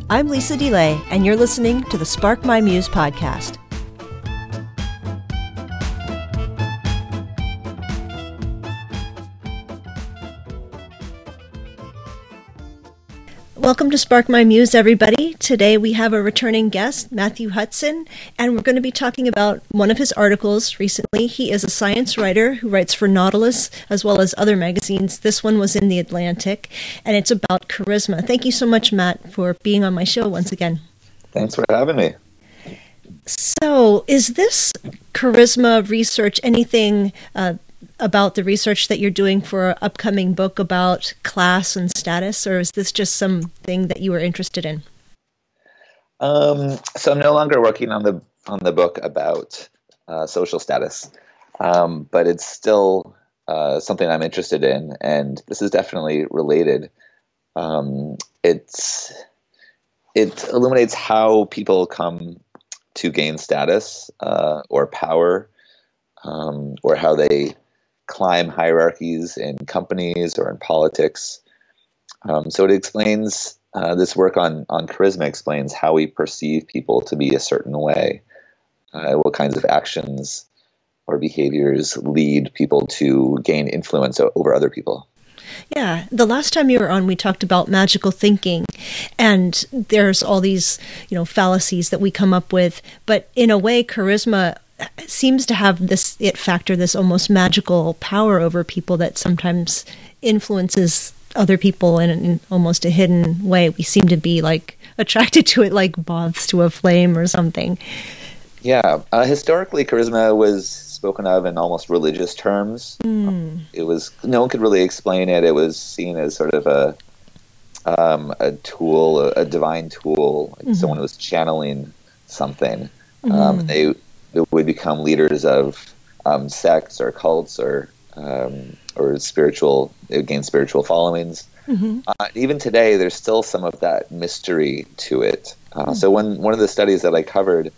I'm Lisa DeLay, and you're listening to the Spark My Muse podcast. Welcome to Spark My Muse, everybody. Today we have a returning guest, Matthew Hudson, and we're going to be talking about one of his articles recently. He is a science writer who writes for Nautilus as well as other magazines. This one was in The Atlantic, and it's about charisma. Thank you so much, Matt, for being on my show once again. Thanks for having me. So, is this charisma research anything about the research that you're doing for an upcoming book about class and status, or is this just something that you were interested in? So I'm no longer working on the book about social status, but it's still something I'm interested in, and this is definitely related. It illuminates how people come to gain status or power, or how they climb hierarchies in companies or in politics. So it explains, this work on charisma explains how we perceive people to be a certain way, what kinds of actions or behaviors lead people to gain influence over other people. Yeah, the last time you were on, we talked about magical thinking, and there's all these, fallacies that we come up with, but in a way, charisma seems to have this it factor, this almost magical power over people that sometimes influences other people in almost a hidden way. We seem to be attracted to it like moths to a flame or something. Yeah, historically, charisma was spoken of in almost religious terms. It was, no one could really explain it. It was seen as sort of a tool, a divine tool, like someone who was channeling something. They would become leaders of sects or cults or spiritual. They would gain spiritual followings. Even today, there's still some of that mystery to it. So one of the studies that I covered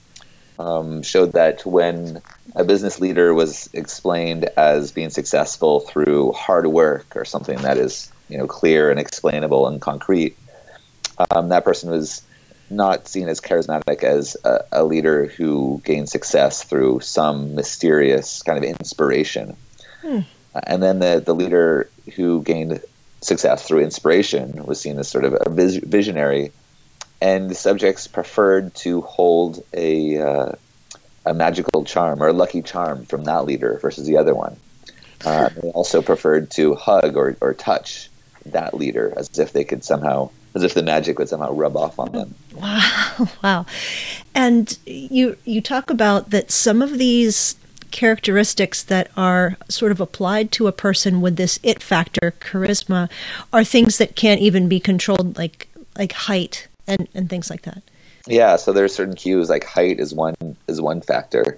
showed that when a business leader was explained as being successful through hard work or something that is clear and explainable and concrete, that person was not seen as charismatic as a leader who gained success through some mysterious kind of inspiration. And then the leader who gained success through inspiration was seen as sort of a visionary, and the subjects preferred to hold a magical charm or a lucky charm from that leader versus the other one. They also preferred to hug or touch that leader as if the magic would somehow rub off on them. Wow. And you talk about that some of these characteristics that are sort of applied to a person with this it factor, charisma, are things that can't even be controlled, like height and things like that. Yeah, so there's certain cues, like height is one factor.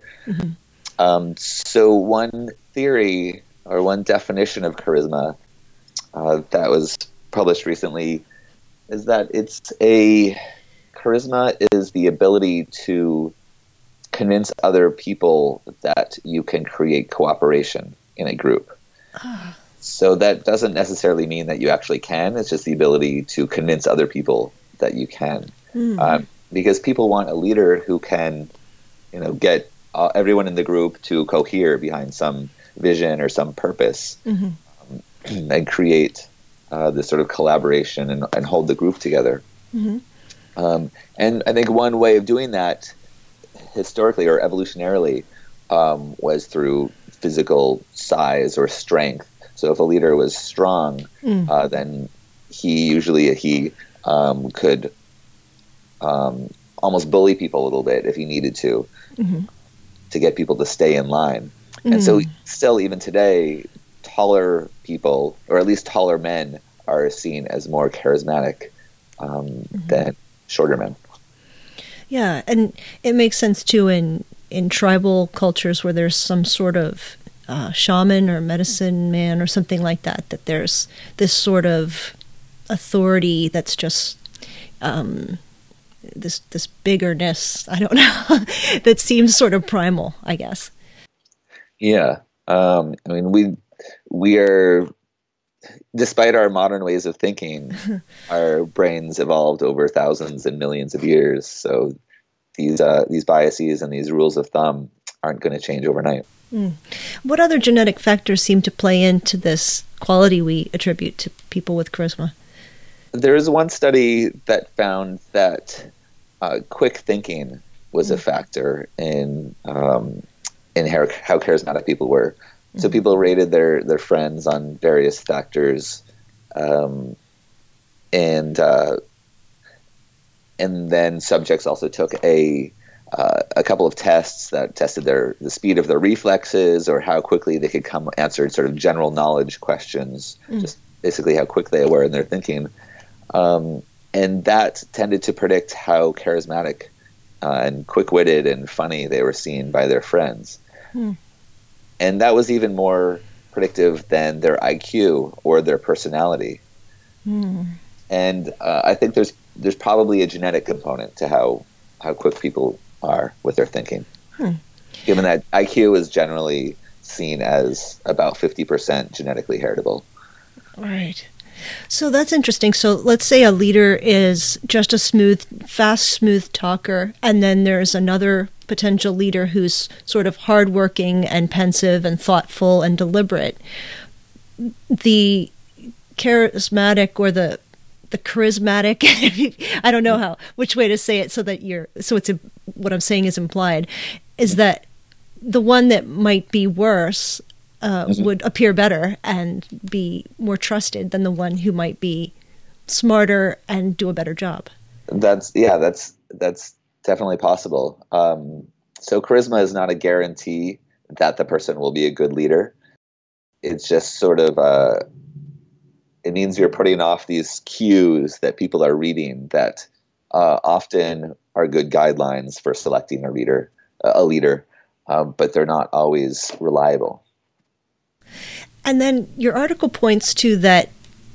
So one theory or one definition of charisma that was published recently is that charisma is the ability to convince other people that you can create cooperation in a group. So that doesn't necessarily mean that you actually can. It's just the ability to convince other people that you can. Because people want a leader who can, get everyone in the group to cohere behind some vision or some purpose, and create this sort of collaboration and hold the group together. And I think one way of doing that historically or evolutionarily was through physical size or strength. So if a leader was strong, then he could almost bully people a little bit if he needed to get people to stay in line. And so still, even today, taller people, or at least taller men, are seen as more charismatic than shorter men. Yeah, and it makes sense too in tribal cultures where there's some sort of shaman or medicine man or something like that there's this sort of authority that's just this biggerness, I don't know, that seems sort of primal, I guess. Yeah. We are despite our modern ways of thinking, our brains evolved over thousands and millions of years. So these biases and these rules of thumb aren't going to change overnight. What other genetic factors seem to play into this quality we attribute to people with charisma? There is one study that found that quick thinking was a factor in how charismatic people were. So people rated their friends on various factors, and then subjects also took a couple of tests that tested the speed of their reflexes, or how quickly they could answer sort of general knowledge questions, just basically how quick they were in their thinking, and that tended to predict how charismatic and quick-witted and funny they were seen by their friends. And that was even more predictive than their IQ or their personality. And I think there's probably a genetic component to how quick people are with their thinking. Given that IQ is generally seen as about 50% genetically heritable. Right. So that's interesting. So let's say a leader is just a fast, smooth talker, and then there's another potential leader who's sort of hardworking and pensive and thoughtful and deliberate. The charismatic or the charismatic, I don't know which way to say it what I'm saying is implied, is that the one that might be worse would appear better and be more trusted than the one who might be smarter and do a better job. That's definitely possible. So charisma is not a guarantee that the person will be a good leader. It's just sort of it means you're putting off these cues that people are reading that often are good guidelines for selecting a leader, but they're not always reliable. And then your article points to that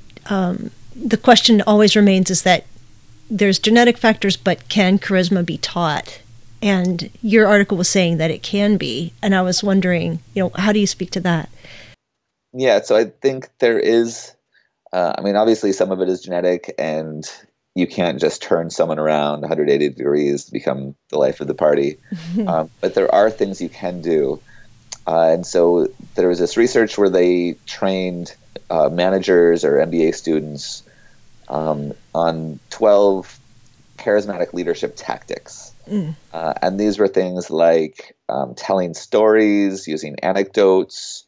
the question always remains is that there's genetic factors, but can charisma be taught? And your article was saying that it can be. And I was wondering, how do you speak to that? Yeah, so I think there is, obviously some of it is genetic, and you can't just turn someone around 180 degrees to become the life of the party. But there are things you can do. And so there was this research where they trained managers or MBA students on 12 charismatic leadership tactics. And these were things like telling stories, using anecdotes,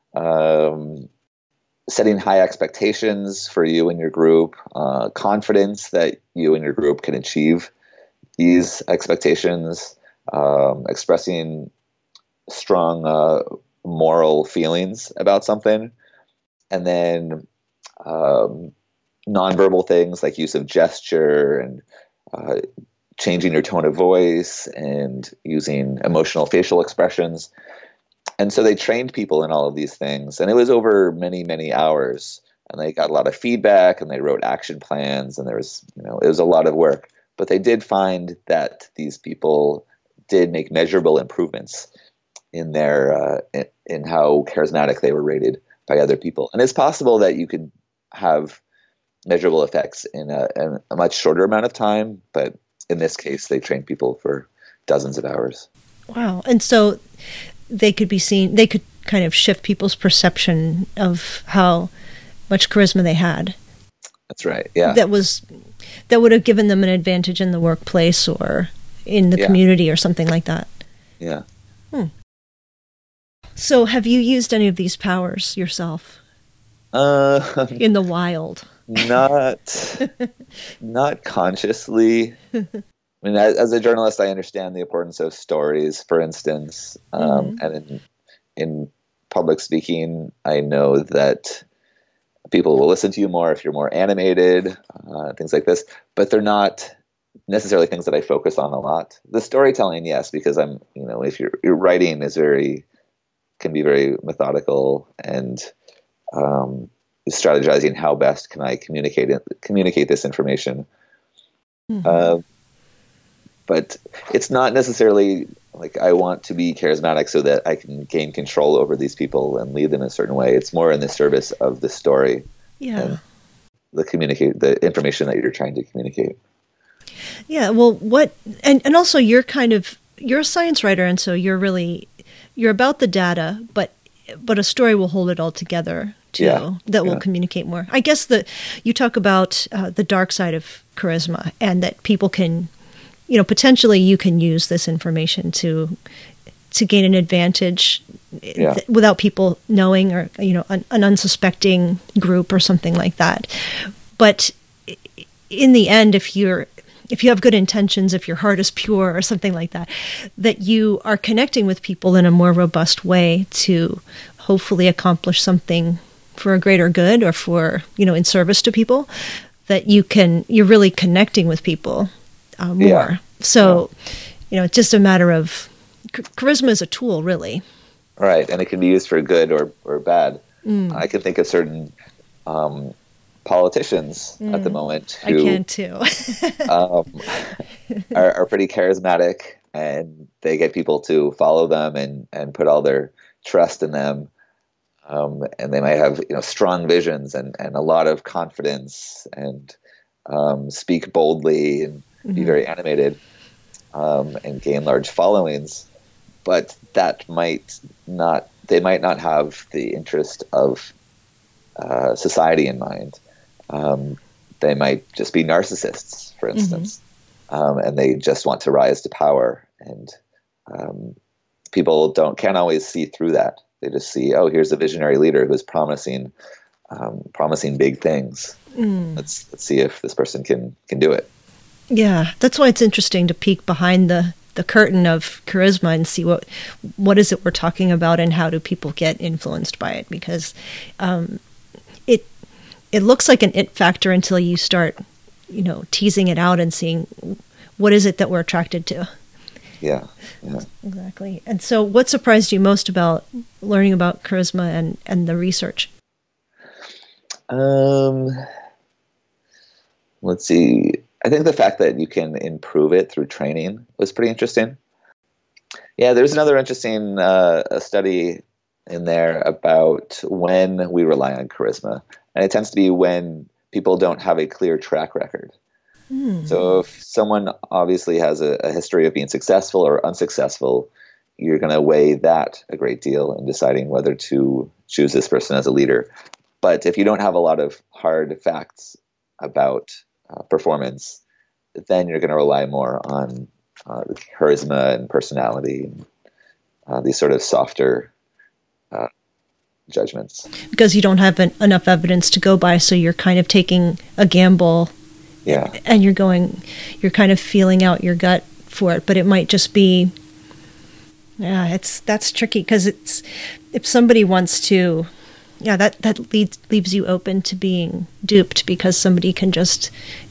setting high expectations for you and your group, confidence that you and your group can achieve these expectations, expressing strong moral feelings about something, and then nonverbal things like use of gesture and changing your tone of voice and using emotional facial expressions. And so they trained people in all of these things, and it was over many, many hours, and they got a lot of feedback, and they wrote action plans, and there was, it was a lot of work, but they did find that these people did make measurable improvements in their in how charismatic they were rated by other people. And it's possible that you could have measurable effects in a much shorter amount of time, but in this case, they trained people for dozens of hours. Wow. And so they could kind of shift people's perception of how much charisma they had. That's right. Yeah. That would have given them an advantage in the workplace or in the community or something like that. Yeah. So have you used any of these powers yourself? In the wild? Not consciously. As a journalist, I understand the importance of stories, for instance. And in public speaking, I know that people will listen to you more if you're more animated, things like this. But they're not necessarily things that I focus on a lot. The storytelling, yes, because if your writing can be very methodical and strategizing how best can I communicate this information. But it's not necessarily like I want to be charismatic so that I can gain control over these people and lead them in a certain way. It's more in the service of the story. Yeah. The information that you're trying to communicate. Yeah. Well, and also you're a science writer, and so you're about the data, but a story will hold it all together too. Yeah. That will communicate more. I guess you talk about the dark side of charisma, and that people can, potentially you can use this information to gain an advantage without people knowing, or an unsuspecting group or something like that. But in the end, if you have good intentions, if your heart is pure or something like that, that you are connecting with people in a more robust way to hopefully accomplish something for a greater good, or for, in service to people, that you're really connecting with people more. Yeah. So, it's just a matter of charisma is a tool, really. Right. And it can be used for good or bad. I can think of certain politicians at the moment who I can too. are pretty charismatic, and they get people to follow them and put all their trust in them. And they might have strong visions and a lot of confidence, and speak boldly and be very animated, and gain large followings. But they might not have the interest of society in mind. They might just be narcissists, for instance, and they just want to rise to power. And people can't always see through that. They just see, oh, here's a visionary leader who's promising big things. Let's see if this person can do it. Yeah, that's why it's interesting to peek behind the curtain of charisma and see what is it we're talking about, and how do people get influenced by it, because it looks like an it factor until you start teasing it out and seeing what is it that we're attracted to. Yeah. Exactly. And so what surprised you most about learning about charisma and the research? Let's see. I think the fact that you can improve it through training was pretty interesting. Yeah, there's another interesting study in there about when we rely on charisma. And it tends to be when people don't have a clear track record. So if someone obviously has a history of being successful or unsuccessful, you're going to weigh that a great deal in deciding whether to choose this person as a leader. But if you don't have a lot of hard facts about performance, then you're going to rely more on charisma and personality, and these sort of softer judgments. Because you don't have enough evidence to go by, so you're kind of taking a gamble. Yeah. And you're kind of feeling out your gut for it, but it might just be, that's tricky, because if somebody wants to, that leaves you open to being duped, because somebody can just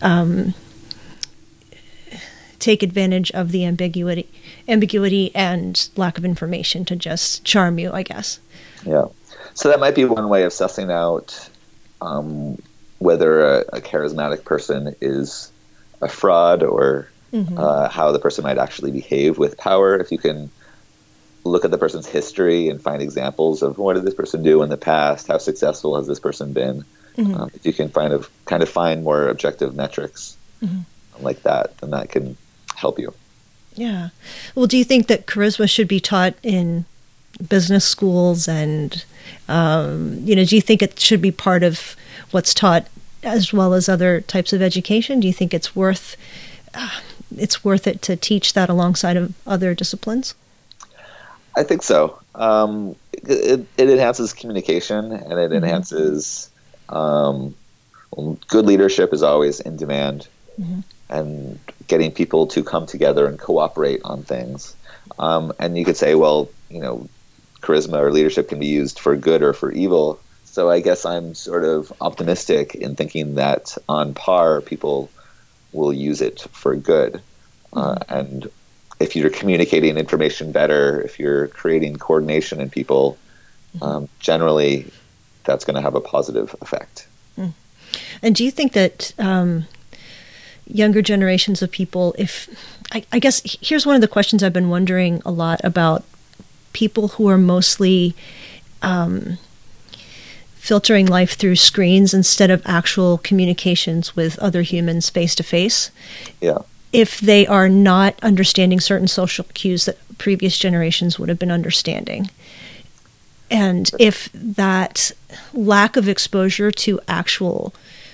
take advantage of the ambiguity and lack of information to just charm you, I guess. Yeah. So that might be one way of sussing out whether a charismatic person is a fraud, or how the person might actually behave with power. If you can look at the person's history and find examples of what did this person do in the past, how successful has this person been, if you can kind of find more objective metrics like that, then that can help you. Yeah. Well, do you think that charisma should be taught in business schools, and do you think it should be part of what's taught as well as other types of education? Do you think it's worth it to teach that alongside of other disciplines? I think so. It enhances communication, and it enhances good leadership is always in demand, and getting people to come together and cooperate on things. And you could say, well, charisma or leadership can be used for good or for evil. So I guess I'm sort of optimistic in thinking that on par, people will use it for good. And if you're communicating information better, if you're creating coordination in people, generally that's going to have a positive effect. And do you think that younger generations of people, I guess here's one of the questions I've been wondering a lot about people who are mostly filtering life through screens instead of actual communications with other humans face to face. Yeah. If they are not understanding certain social cues that previous generations would have been understanding. And if that lack of exposure to actual,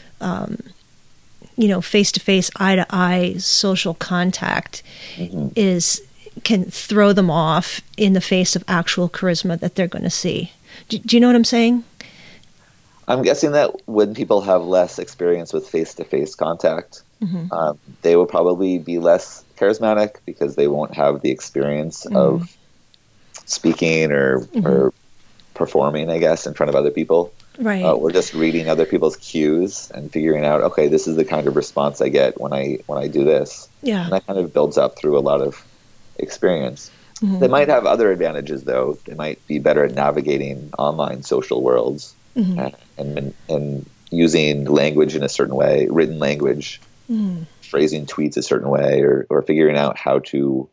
face-to-face, eye-to-eye social contact can throw them off in the face of actual charisma that they're going to see. Do you know what I'm saying? I'm guessing that when people have less experience with face-to-face contact, they will probably be less charismatic because they won't have the experience of speaking or performing, I guess, in front of other people. Right. Or just reading other people's cues and figuring out, okay, this is the kind of response I get when I do this. Yeah. And that kind of builds up through a lot of experience. They might have other advantages, though. They might be better at navigating online social worlds and using language in a certain way, written language, phrasing tweets a certain way, or figuring out how to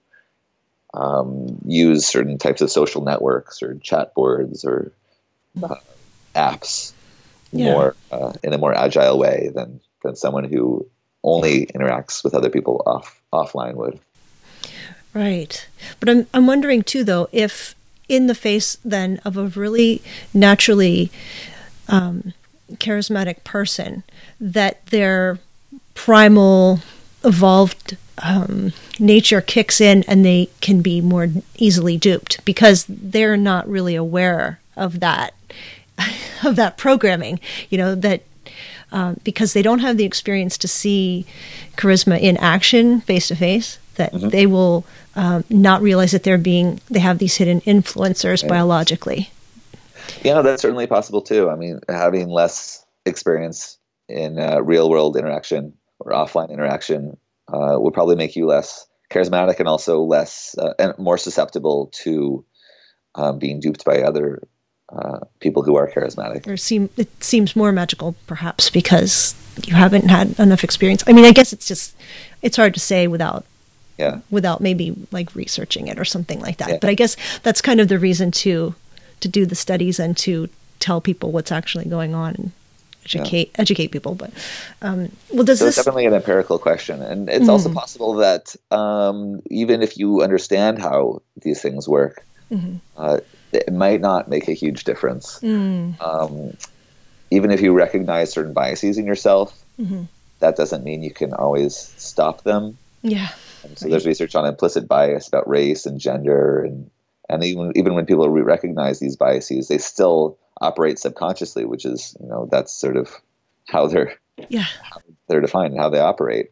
use certain types of social networks or chat boards or apps more in a more agile way than someone who only interacts with other people offline would. Right. But I'm wondering too, though, if in the face then of a really naturally charismatic person, that their primal evolved nature kicks in and they can be more easily duped because they're not really aware of that programming, because they don't have the experience to see charisma in action face to face, that they will not realize that they have these hidden influencers biologically. Yeah, that's certainly possible too. I mean, having less experience in real world interaction or offline interaction would probably make you less charismatic and also less and more susceptible to being duped by other people who are charismatic. It seems more magical, perhaps, because you haven't had enough experience. I mean, I guess it's hard to say without maybe like researching it or something like that. Yeah. But I guess that's kind of the reason to do the studies and to tell people what's actually going on and educate people. But it's definitely an empirical question, and it's also possible that even if you understand how these things work, it might not make a huge difference. Even if you recognize certain biases in yourself, that doesn't mean you can always stop them. Yeah. And so there's research on implicit bias about race and gender, and even when people recognize these biases, they still operate subconsciously, which is, that's sort of how they're defined and how they operate.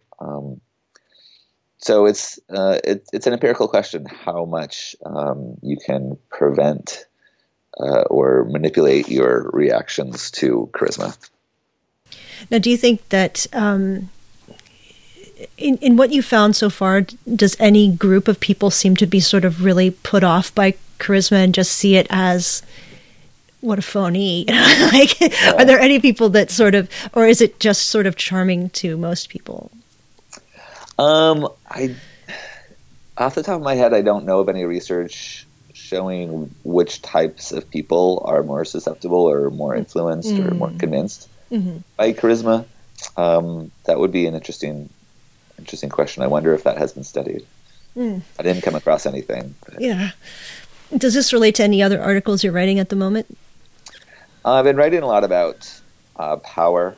So it's an empirical question how much you can prevent or manipulate your reactions to charisma. Now, do you think that in what you found so far, does any group of people seem to be sort of really put off by charisma and just see it as what a phony? Are there any people that sort of, or is it just sort of charming to most people? Off the top of my head, I don't know of any research showing which types of people are more susceptible or more influenced or more convinced by charisma. That would be an interesting question. I wonder if that has been studied. I didn't come across anything. Yeah. Does this relate to any other articles you're writing at the moment? I've been writing a lot about power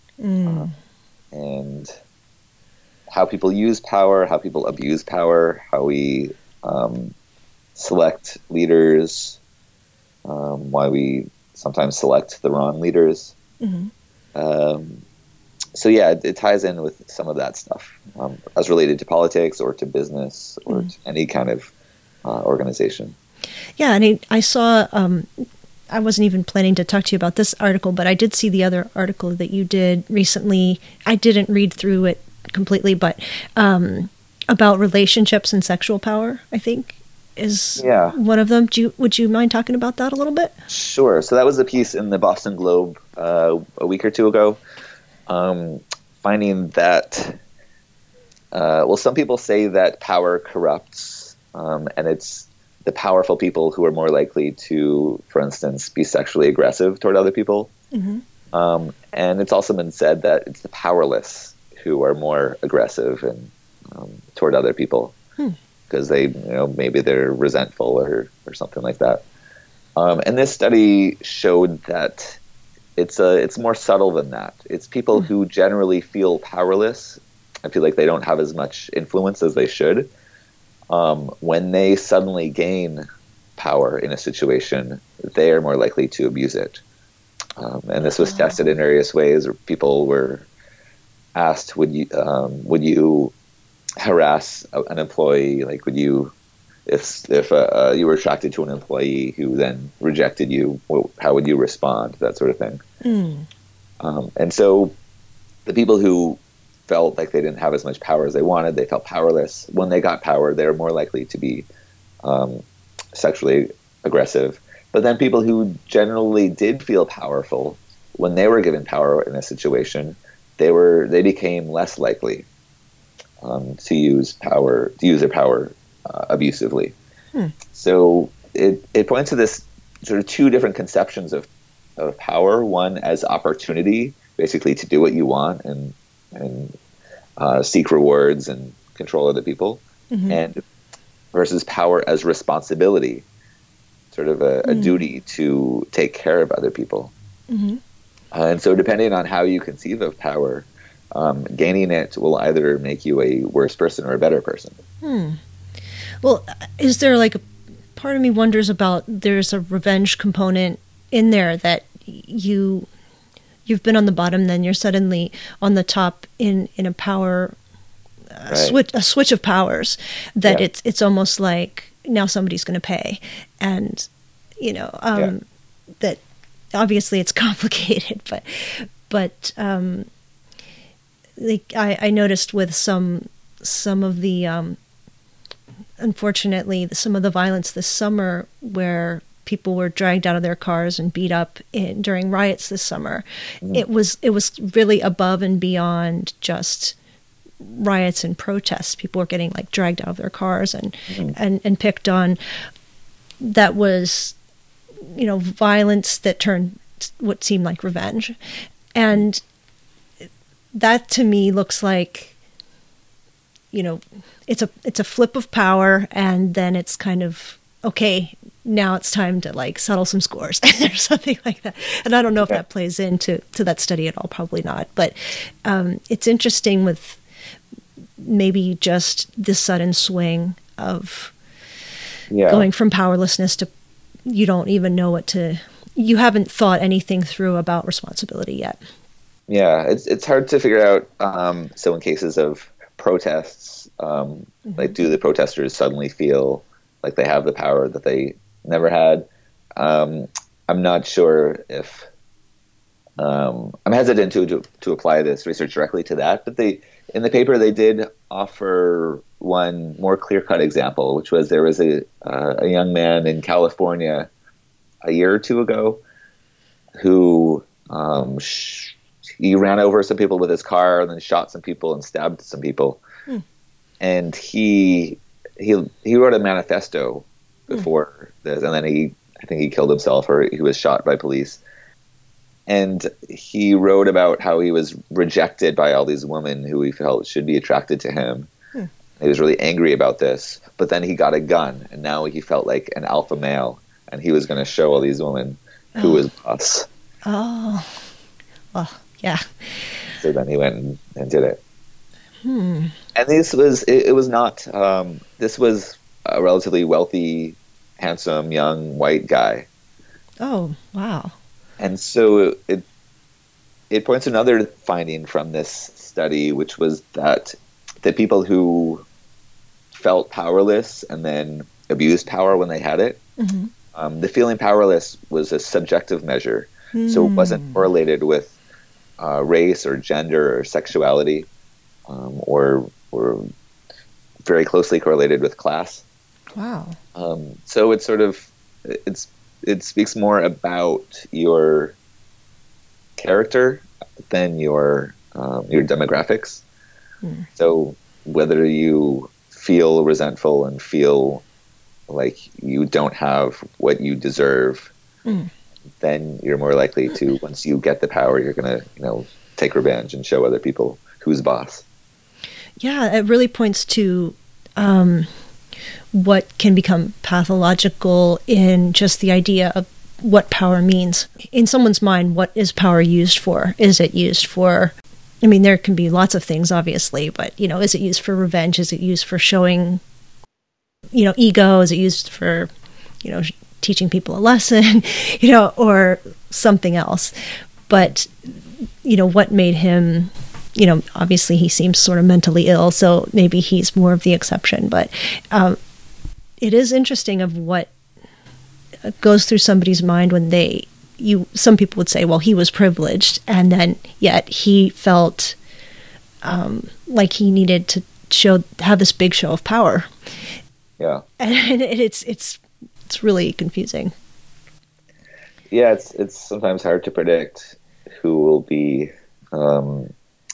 and how people use power, how people abuse power, how we select leaders, why we sometimes select the wrong leaders. So it ties in with some of that stuff as related to politics or to business or to any kind of organization. Yeah, and I saw, I wasn't even planning to talk to you about this article, but I did see the other article that you did recently. I didn't read through it completely, but about relationships and sexual power, I think, is one of them. Would you mind talking about that a little bit? Sure. So that was a piece in the Boston Globe a week or two ago, finding that, some people say that power corrupts, and it's the powerful people who are more likely to, for instance, be sexually aggressive toward other people. And it's also been said that it's the powerless who are more aggressive and toward other people because they, maybe they're resentful or something like that. And this study showed that it's more subtle than that. It's people who generally feel powerless. I feel like they don't have as much influence as they should. When they suddenly gain power in a situation, they are more likely to abuse it. And this was tested in various ways. Where people were asked, would you harass an employee? Like, would you, if you were attracted to an employee who then rejected you, how would you respond? That sort of thing. And so the people who felt like they didn't have as much power as they wanted, they felt powerless. When they got power, they were more likely to be sexually aggressive. But then people who generally did feel powerful, when they were given power in a situation, they became less likely to use their power abusively. So it points to this sort of two different conceptions of power. One as opportunity, basically to do what you want and seek rewards and control other people, and versus power as responsibility, sort of a duty to take care of other people. And so depending on how you conceive of power, gaining it will either make you a worse person or a better person. Well, is there like a part of me wonders about, there's a revenge component in there that you've been on the bottom, then you're suddenly on the top in a power switch of powers, that it's almost like now somebody's going to pay, and that obviously it's complicated, but like I noticed with some of the unfortunately some of the violence this summer, where people were dragged out of their cars and beat up during riots this summer. It was really above and beyond just riots and protests. People were getting like dragged out of their cars and picked on. That was, violence that turned what seemed like revenge. And that to me looks like, it's a flip of power, and then it's kind of, okay, now it's time to like settle some scores or something like that. And I don't know if that plays into that study at all. Probably not. But it's interesting with maybe just this sudden swing of going from powerlessness to you don't even know you haven't thought anything through about responsibility yet. Yeah, it's hard to figure out. So in cases of protests, like, do the protesters suddenly feel like they have the power that they never had? I'm not sure if I'm hesitant to apply this research directly to that, but in the paper they did offer one more clear-cut example, which was there was a young man in California a year or two ago who he ran over some people with his car and then shot some people and stabbed some people. And he wrote a manifesto before this, and then I think he killed himself, or he was shot by police. And he wrote about how he was rejected by all these women who he felt should be attracted to him. He was really angry about this, but then he got a gun, and now he felt like an alpha male, and he was going to show all these women who was boss. Oh, well, yeah. So then he went and did it. And this was not. This was a relatively wealthy, handsome, young white guy. Oh, wow. And so it points to another finding from this study, which was that the people who felt powerless and then abused power when they had it, the feeling powerless was a subjective measure. So it wasn't correlated with race or gender or sexuality, or very closely correlated with class. Wow. So it's sort of it speaks more about your character than your demographics. So whether you feel resentful and feel like you don't have what you deserve, then you're more likely to, once you get the power, you're going to, take revenge and show other people who's boss. Yeah, it really points to what can become pathological in just the idea of what power means. In someone's mind, what is power used for? Is it used for, there can be lots of things, obviously, but, is it used for revenge? Is it used for showing, ego? Is it used for, teaching people a lesson, or something else? But, what made him, obviously he seems sort of mentally ill, so maybe he's more of the exception. But it is interesting of what goes through somebody's mind when some people would say, well, he was privileged, and then yet he felt like he needed to have this big show of power. Yeah. And it's really confusing. Yeah, it's sometimes hard to predict who will be a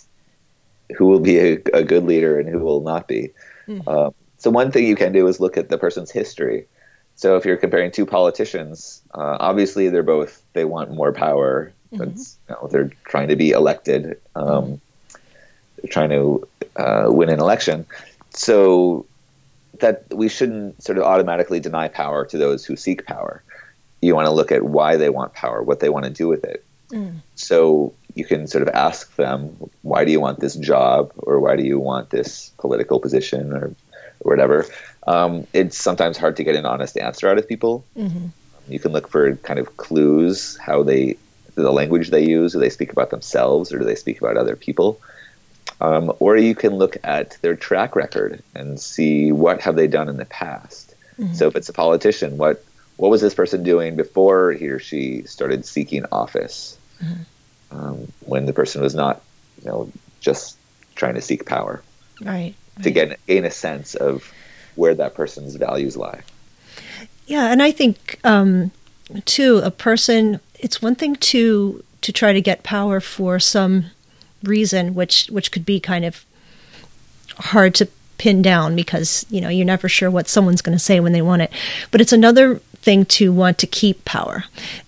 good leader and who will not be. So one thing you can do is look at the person's history. So if you're comparing two politicians, obviously they want more power. They're trying to be elected. They're trying to win an election. So that we shouldn't sort of automatically deny power to those who seek power. You want to look at why they want power, what they want to do with it. So you can sort of ask them, why do you want this job, or why do you want this political position, or whatever. It's sometimes hard to get an honest answer out of people. You can look for kind of clues, the language they use. Do they speak about themselves, or do they speak about other people? Or you can look at their track record and see what have they done in the past. So if it's a politician, what was this person doing before he or she started seeking office? When the person was not, just trying to seek power. Right. To gain a sense of where that person's values lie. Yeah, and I think, too, a person, it's one thing to try to get power for some reason, which could be kind of hard to pin down because, you're never sure what someone's going to say when they want it. But it's another thing to want to keep power.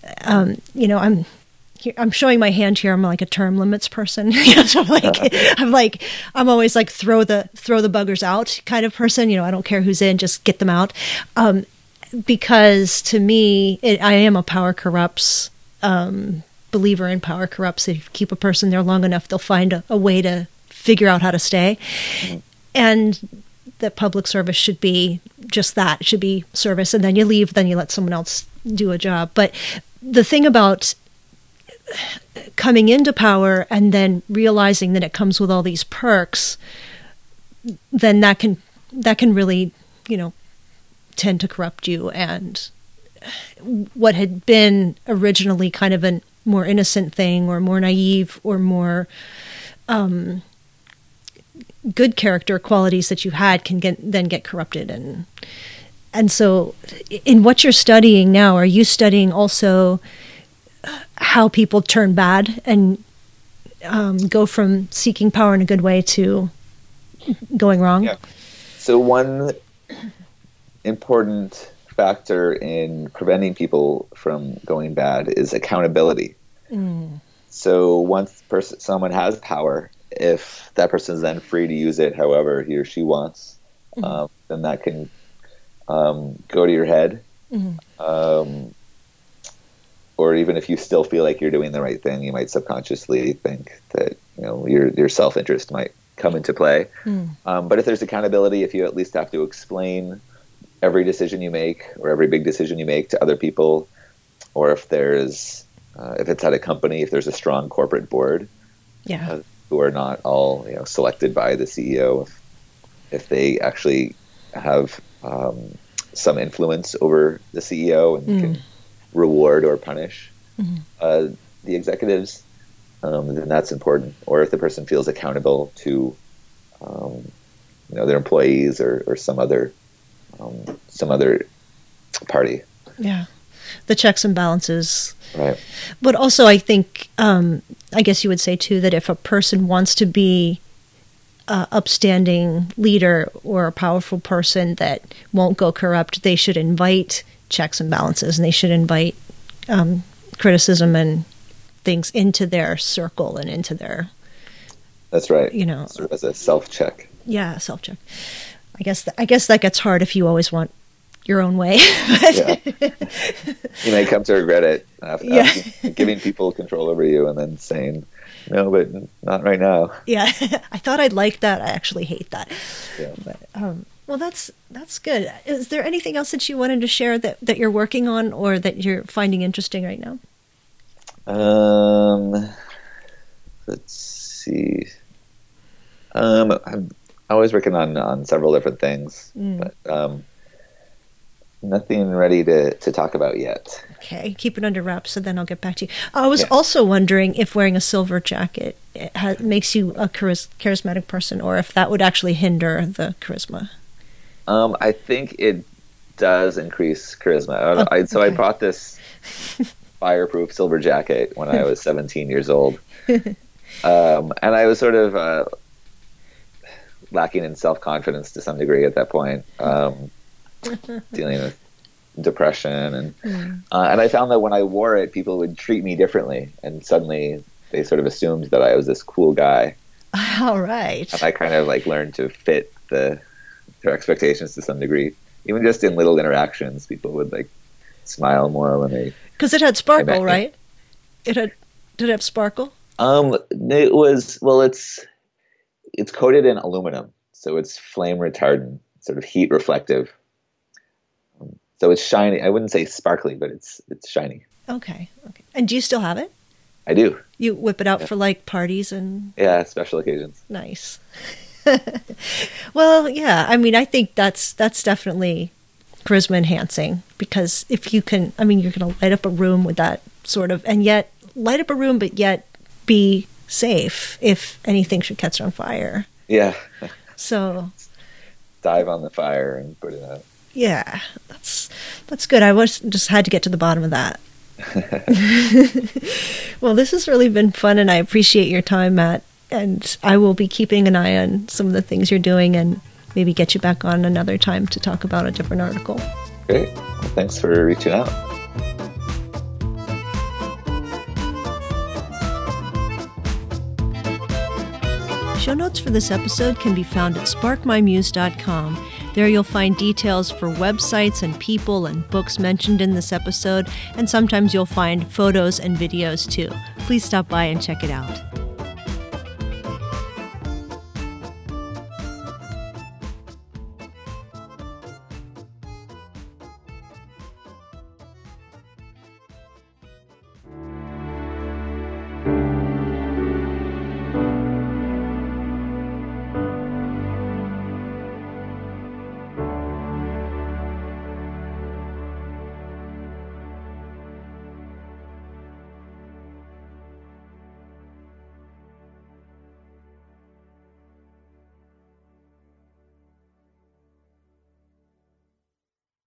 I'm showing my hand here. I'm like a term limits person. So I'm always like throw the buggers out kind of person. I don't care who's in, just get them out. Because to me, I am a power corrupts believer in power corrupts. If you keep a person there long enough, they'll find a way to figure out how to stay. And that public service should be just that. It should be service, and then you leave, then you let someone else do a job. But the thing about coming into power and then realizing that it comes with all these perks, then that can really, tend to corrupt you. And what had been originally kind of a more innocent thing, or more naive, or more good character qualities that you had can then get corrupted. And so in what you're studying now, are you studying also how people turn bad and go from seeking power in a good way to going wrong? Yeah. So one important factor in preventing people from going bad is accountability. So once someone has power, if that person is then free to use it however he or she wants, then that can go to your head. Or even if you still feel like you're doing the right thing, you might subconsciously think that your self-interest might come into play. But if there's accountability, if you at least have to explain every decision you make, or every big decision you make, to other people, or if it's at a company, if there's a strong corporate board, who are not all selected by the CEO, if they actually have some influence over the CEO and can reward or punish the executives, then that's important. Or if the person feels accountable to their employees or some other party. Yeah, the checks and balances. Right. But also, I think, I guess you would say too, that if a person wants to be an upstanding leader or a powerful person that won't go corrupt, they should invite checks and balances, and they should invite criticism and things into their circle and into their. That's right. Sort of as a self-check. Yeah, self-check. I guess that gets hard if you always want your own way. Yeah. You may come to regret it after giving people control over you and then saying, no, but not right now. Yeah, I thought I'd like that. I actually hate that. Yeah. But, well, that's good. Is there anything else that you wanted to share that you're working on or that you're finding interesting right now? Let's see. I'm always working on several different things, but nothing ready to talk about yet. Okay, keep it under wraps, so then I'll get back to you. I was also wondering if wearing a silver jacket makes you a charismatic person, or if that would actually hinder the charisma. I think it does increase charisma. I bought this fireproof silver jacket when I was 17 years old, and I was sort of lacking in self-confidence to some degree at that point, dealing with depression and I found that when I wore it, people would treat me differently, and suddenly they sort of assumed that I was this cool guy. All right. And I kind of learned to fit their expectations to some degree. Even just in little interactions, people would smile more when they. Because it had sparkle, right? Did it have sparkle? It was it's coated in aluminum, so it's flame retardant, sort of heat reflective. So it's shiny. I wouldn't say sparkly, but it's shiny. Okay. And do you still have it? I do. You whip it out for parties and. Yeah, special occasions. Nice. Well, yeah. I mean, I think that's definitely charisma enhancing, because if you can, you're going to light up a room with that sort of, and yet light up a room, but yet be safe if anything should catch on fire. Yeah. So. Dive on the fire and put it out. Yeah, that's good. I just had to get to the bottom of that. Well, this has really been fun, and I appreciate your time, Matt. And I will be keeping an eye on some of the things you're doing, and maybe get you back on another time to talk about a different article. Great. Well, thanks for reaching out. Show notes for this episode can be found at sparkmymuse.com. There you'll find details for websites and people and books mentioned in this episode, and sometimes you'll find photos and videos too. Please stop by and check it out.